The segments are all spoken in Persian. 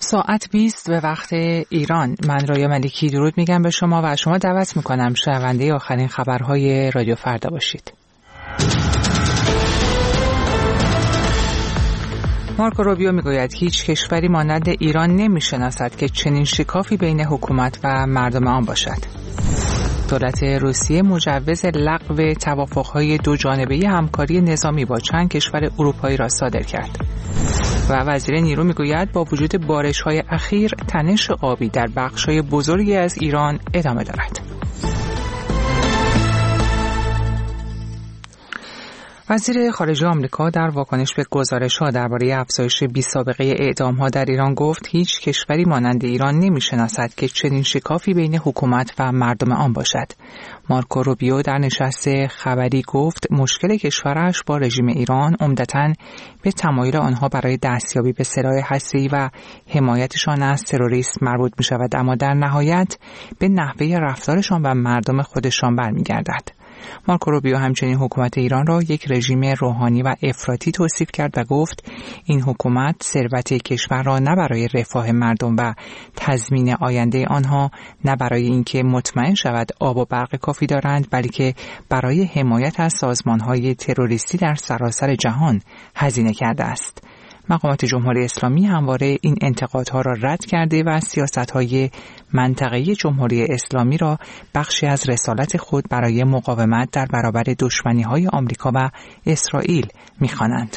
ساعت 20 به وقت ایران. من رایا ملیکی درود میگم به شما و شما دعوت میکنم شنونده آخرین خبرهای رادیو فردا باشید. مارکو روبیو میگوید هیچ کشوری مانند ایران نمیشناسد که چنین شکافی بین حکومت و مردم آن باشد. دولت روسیه مجوز لغو توافق‌های دو جانبه همکاری نظامی با چند کشور اروپایی را صادر کرد. و وزیر نیرو میگوید با وجود بارش‌های اخیر تنش آبی در بخش‌های بزرگی از ایران ادامه دارد. وزیر خارجه آمریکا در واکنش به گزارش‌ها درباره افزایش بی‌سابقه اعدام‌ها در ایران گفت هیچ کشوری مانند ایران نمی‌شناسد که چنین شکافی بین حکومت و مردم آن باشد. مارکو روبیو در نشست خبری گفت مشکل کشورش با رژیم ایران عمدتاً به تمایل آنها برای دستیابی به سلاح هسته‌ای و حمایتشان از تروریسم مربوط می‌شود، اما در نهایت به نحوه رفتارشان و مردم خودشان برمیگردد. مارکو روبیو همچنین حکومت ایران را یک رژیم روحانی و افراطی توصیف کرد و گفت این حکومت ثروت کشور را نه برای رفاه مردم و تضمین آینده آنها، نه برای اینکه مطمئن شود آب و برق کافی دارند، بلکه برای حمایت از سازمان‌های تروریستی در سراسر جهان هزینه کرده است. مقامات جمهوری اسلامی همواره این انتقادها را رد کرده و سیاست‌های منطقه‌ای جمهوری اسلامی را بخشی از رسالت خود برای مقاومت در برابر دشمنی‌های آمریکا و اسرائیل می‌خوانند.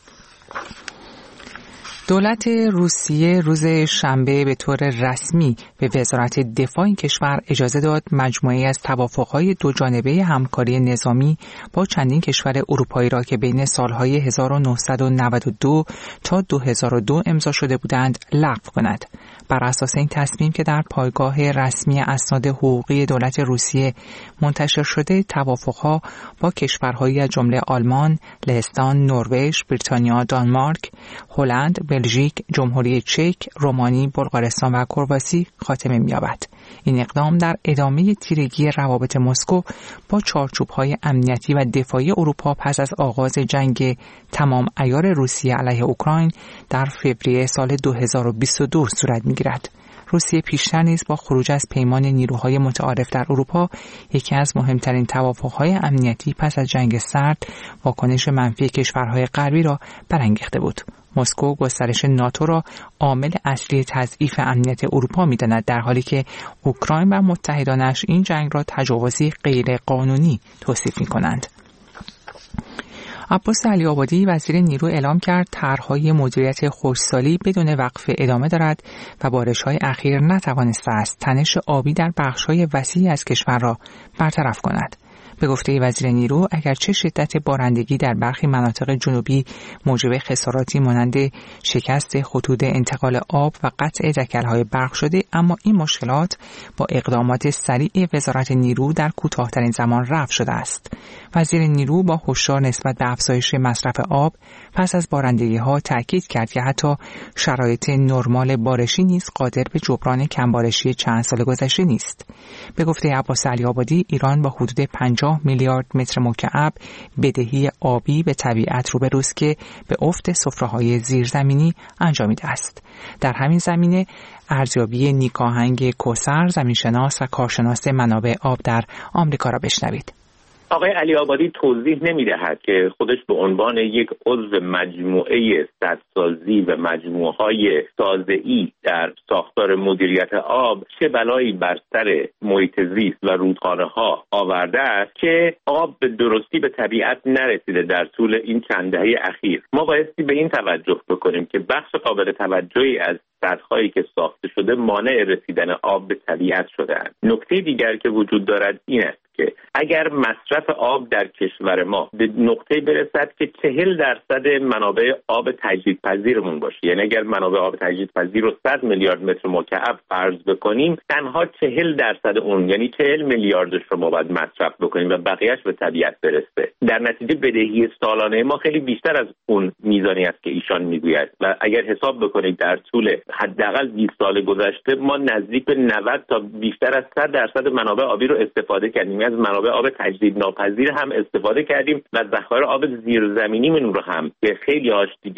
دولت روسیه روز شنبه به طور رسمی به وزارت دفاع این کشور اجازه داد مجموعه‌ای از توافق‌های دو جانبه همکاری نظامی با چندین کشور اروپایی را که بین سال‌های 1992 تا 2002 امضا شده بودند لغو کند. بر اساس این تصمیم که در پایگاه رسمی اسناد حقوقی دولت روسیه منتشر شده، توافق‌ها با کشورهایی از جمله آلمان، لهستان، نروژ، بریتانیا، دانمارک، هلند، بلژیک، جمهوری چک، رومانی، بلغارستان و کرواسی خاتمه می‌یابد. این اقدام در ادامه تیرگی روابط مسکو با چارچوب‌های امنیتی و دفاعی اروپا پس از آغاز جنگ تمام عیار روسیه علیه اوکراین در فوریه سال 2022 صورت می‌گیرد. روسیه پیشتر نیز با خروج از پیمان نیروهای متعارف در اروپا، یکی از مهمترین توافق‌های امنیتی پس از جنگ سرد، واکنش منفی کشورهای غربی را برانگیخته بود. مسکو گسترش ناتو را عامل اصلی تضعیف امنیت اروپا می‌داند، در حالی که اوکراین و متحدانش این جنگ را تجاوزی غیر قانونی توصیف می‌کنند. عباس علی‌آبادی وزیر نیرو اعلام کرد طرح‌های مدیریت خشکسالی بدون وقفه ادامه دارد و بارش‌های اخیر نتوانسته است تنش آبی در بخش‌های وسیعی از کشور را برطرف کند. به گفته وزیر نیرو، اگرچه شدت بارندگی در برخی مناطق جنوبی موجب خساراتی مانند شکست خطوط انتقال آب و قطع دکل‌های برق شده، اما این مشکلات با اقدامات سریع وزارت نیرو در کوتاه‌ترین زمان رفع شده است. وزیر نیرو با هشدار نسبت به افزایش مصرف آب پس از بارندگی‌ها تاکید کرد که حتی شرایط نرمال بارشی نیز قادر به جبران کمبارشی چند سال گذشته نیست. به گفته عباس علی‌آبادی، ایران با حدود 50 میلیارد متر مکعب بدهی آبی به طبیعت روبروست که به افت سفره‌های زیرزمینی انجامیده است. در همین زمینه ارزیابی نیکاهنگ کوثر، زمینشناس و کارشناس منابع آب در آمریکا را بشنوید. آقای علی‌آبادی توضیح نمی‌دهد که خودش به عنوان یک عضو مجموعه سدسازی و مجموعه‌های سازه‌ای در ساختار مدیریت آب چه بلایی بر سر محیط زیست و رودخانه‌ها آورده است که آب به درستی به طبیعت نرسیده در طول این چند دهه اخیر. ما بایستی به این توجه بکنیم که بخش قابل توجهی از سدهایی که ساخته شده مانع رسیدن آب به طبیعت شده‌اند. نکته دیگر که وجود دارد این است که اگر مصرف آب در کشور ما به نقطه برسد که 40% منابع آب تجدیدپذیرمون باشه، یعنی اگر منابع آب تجدیدپذیر رو 100 میلیارد متر مکعب فرض بکنیم، تنها 40% اون یعنی 40 میلیاردش رو ما باید مصرف بکنیم و بقیه‌اش به طبیعت برسه. در نتیجه بدهی سالانه ما خیلی بیشتر از اون میزانی است که ایشان میگوید و اگر حساب بکنید در طول حداقل 20 سال گذشته ما نزدیک به 90 تا بیشتر از 100% منابع آبی رو استفاده کردیم، از منابع آب تجدیدناپذیر هم استفاده کردیم و ذخایر آب زیرزمینیمون رو هم که خیلی هاش دیگه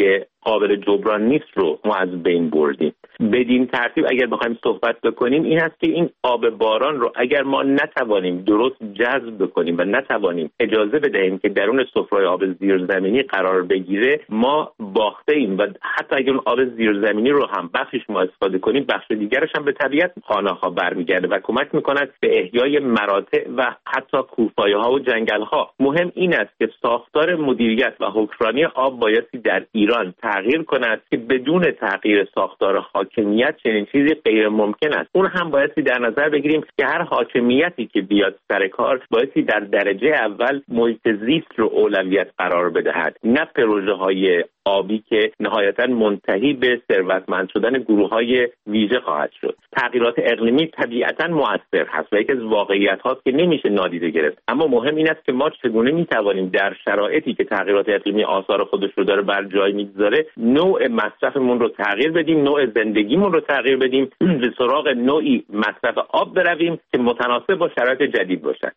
قابل جبران نیست رو ما از بین بردیم. بدین ترتیب اگر بخوایم صحبت بکنیم این هست که این آب باران رو اگر ما نتوانیم درست جذب بکنیم و نتوانیم اجازه بدهیم که درون سفره آب زیرزمینی قرار بگیره، ما باخته ایم و حتی اگر اون آب زیرزمینی رو هم بخشش ما استفاده کنیم، بخش دیگرش هم به طبیعت خانه‌ها برمیگرده و کمک می‌کند به احیای مراتع و حتی کوهپایه‌ها و جنگل‌ها. مهم این است که ساختار مدیریت و حکمرانی آب بایستی در ایران تغییر کند که بدون تغییر ساختار حاکمیت چنین چیزی غیر ممکن است. اون هم بایستی در نظر بگیریم که هر حاکمیتی که بیاد سر کار بایستی در درجه اول محیط زیست رو اولویت قرار بدهد، نه پروژه‌های آبی که نهایتاً منتهی به ثروتمند شدن گروه‌های ویژه خواهد شد. تغییرات اقلیمی طبیعتاً مؤثر هست و یکی از واقعیت هاست که نمیشه نادیده گرفت، اما مهم این است که ما چگونه میتوانیم در شرایطی که تغییرات اقلیمی آثار خودش رو داره بر جای میگذاره نوع مصرفمون رو تغییر بدیم، نوع زندگیمون رو تغییر بدیم، به سراغ نوعی مصرف آب برویم که متناسب با شرایط جدید باشد.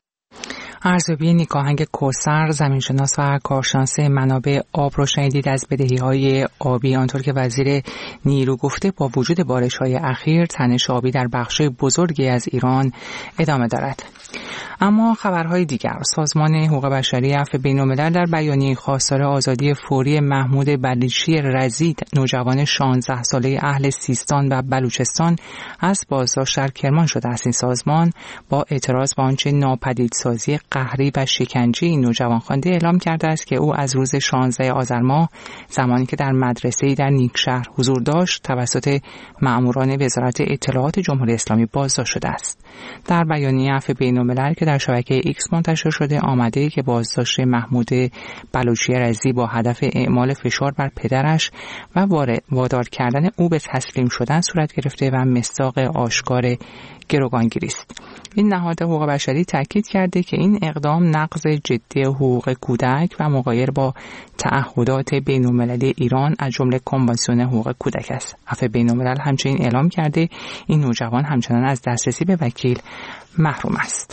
ارزیابی نیکاهنگ کوثر، زمینشناس و کارشناس منابع آب رو شنیدید از بدهی‌های آبی. آنطور که وزیر نیرو گفته با وجود بارش‌های اخیر تنش آبی در بخش‌های بزرگی از ایران ادامه دارد. اما خبرهای دیگر: سازمان حقوق بشری عفو بین‌الملل در بیانیه خواستار آزادی فوری محمود بلیچی رضی، نوجوان 16 ساله اهل سیستان و بلوچستان، از بازداشت در کرمان شده است. این سازمان با اعتراض به آنچه ناپدیدسازی قهری و شکنجه این نوجوان خوانده اعلام کرده است که او از روز 16 آذر ماه زمانی که در مدرسه‌ای در نیکشهر حضور داشت توسط مأموران وزارت اطلاعات جمهوری اسلامی بازداشت شده است. در بیانیه عفو بین‌الملل که در شبکه ایکس منتشر شده آمده که بازداشت محمود بلوچی رضی با هدف اعمال فشار بر پدرش و وادار کردن او به تسلیم شدن صورت گرفته و مصداق آشکار گروگانگیری است. این نهاد حقوق بشری تاکید کرده که این اقدام نقض جدی حقوق کودک و مغایر با تعهدات بین‌المللی ایران از جمله کنوانسیون حقوق کودک است. عفو بین‌الملل همچنین اعلام کرده این نوجوان همچنان از دسترسی به وکیل محروم است.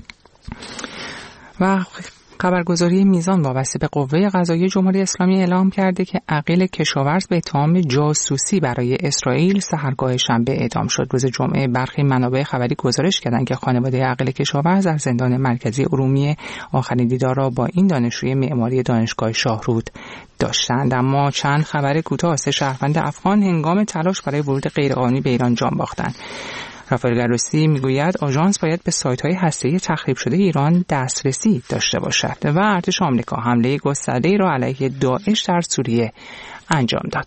و خبرگزاری میزان وابسته به قوه قضاییه جمهوری اسلامی اعلام کرده که عقیل کشاورز به اتهام جاسوسی برای اسرائیل سحرگاه شنبه اعدام شد. روز جمعه برخی منابع خبری گزارش کردند که خانواده عقیل کشاورز در زندان مرکزی ارومیه آخرین دیدار را با این دانشجوی معماری دانشگاه شاهرود داشتند. اما چند خبر کوتاه: 3 شهروند افغان هنگام تلاش برای ورود غیرقانونی به ایران جان باختند. رافائل گروسی میگوید آژانس باید به سایت‌های هسته‌ای تخریب شده ایران دسترسی داشته باشد. و ارتش آمریکا حمله گسترده‌ای را علیه داعش در سوریه انجام داد.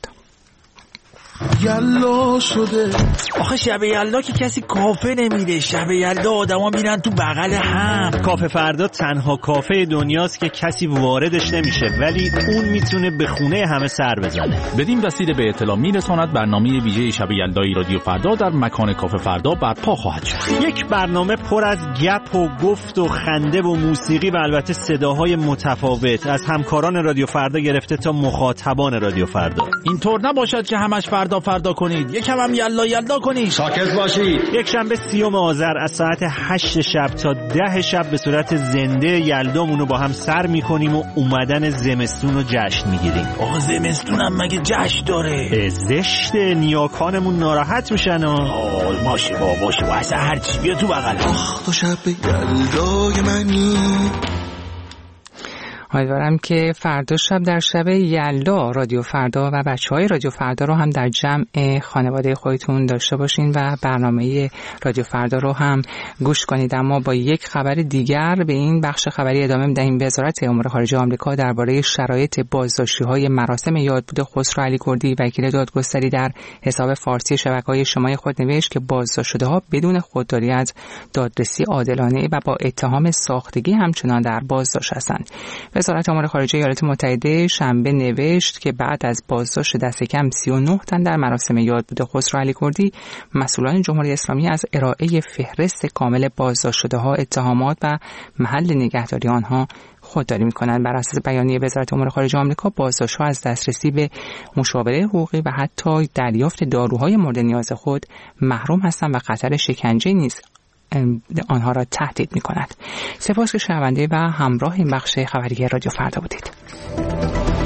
یلا شده آخه شب یلدا که کسی کافه نمیره. شب یلدا آدما میرن تو بغل هم. کافه فردا تنها کافه دنیاست که کسی واردش نمیشه، ولی اون میتونه به خونه همه سر بزنه. بدین وسیله به اطلاع میرساند برنامه ویژه شب یلدای رادیو فردا در مکان کافه فردا برپا خواهد شد. یک برنامه پر از گپ و گفت و خنده و موسیقی و البته صداهای متفاوت از همکاران رادیو فردا گرفته تا مخاطبان رادیو فردا. اینطور نباشد که همش فردا کنید، یکم هم یلدا کنید. ساکت باشید. یک شنبه 30 آذر از ساعت 8 شب تا 10 شب به صورت زنده یلدامون رو با هم سر میکنیم و اومدن زمستون رو جشن میگیریم. آقا زمستون هم مگه جشن داره؟ زشت، نیاکانمون ناراحت میشن. باشه اصلا هرچی بیا تو بغل. تو شب یلدای منی. امیدوارم که فردا شب در شب یلدا رادیو فردا و بچه‌های رادیو فردا رو هم در جمع خانواده خودتون داشته باشین و برنامه رادیو فردا رو هم گوش کنید. اما با یک خبر دیگر به این بخش خبری ادامه می‌دهیم. وزارت امور خارجه آمریکا درباره شرایط بازداشتی‌های مراسم یادبود خسرو علیکردی، وکیل دادگستری در حساب فارسی شبکه‌های اجتماعی خود نوشت که بازداشت‌شده‌ها بدون خودداری از دادرسی عادلانه و با اتهام ساختگی همچنان در بازداشت هستند. وزارت امور خارجه ایالات متحده شنبه نوشت که بعد از بازداشت دست کم 39 تن در مراسم یادبود خسرو علیکردی، مسئولان جمهوری اسلامی از ارائه فهرست کامل بازداشت‌شده‌ها، اتهامات و محل نگهداری آنها خودداری می‌کنند. بر اساس بیانیه وزارت امور خارجه آمریکا، بازداشت‌ها از دسترسی به مشاوره حقوقی و حتی دریافت داروهای مورد نیاز خود محروم هستند و خطر شکنجه نیز آنها را تهدید می‌کند. سپاس که شنونده و همراه این بخش خبری رادیو فردا بودید.